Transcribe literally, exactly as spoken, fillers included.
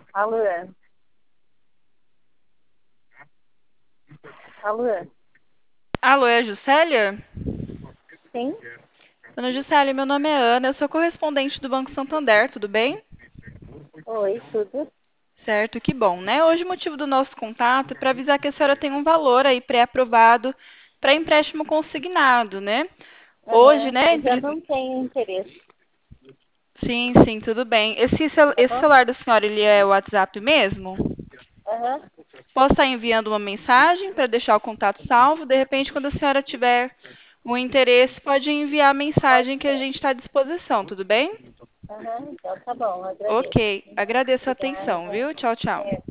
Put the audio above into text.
Alô? Alô? Alô, é a Juscelia? Sim? Dona Juscelia, meu nome é Ana, eu sou correspondente do Banco Santander, tudo bem? Oi, tudo? Certo, que bom, né? Hoje o motivo do nosso contato é para avisar que a senhora tem um valor aí pré-aprovado para empréstimo consignado, né? Hoje, Aham, né? mas eu Entre... não tenho interesse, Sim, sim, tudo bem. Esse, cel- tá esse bom? celular da senhora, ele é o WhatsApp mesmo? Aham, Posso estar enviando uma mensagem para deixar o contato salvo? De repente, quando a senhora tiver o interesse, pode enviar a pode mensagem que a ser. gente está à disposição, tudo bem? Aham, então tá bom, agradeço. Ok, agradeço a atenção, Obrigada. viu? Tchau, tchau. É,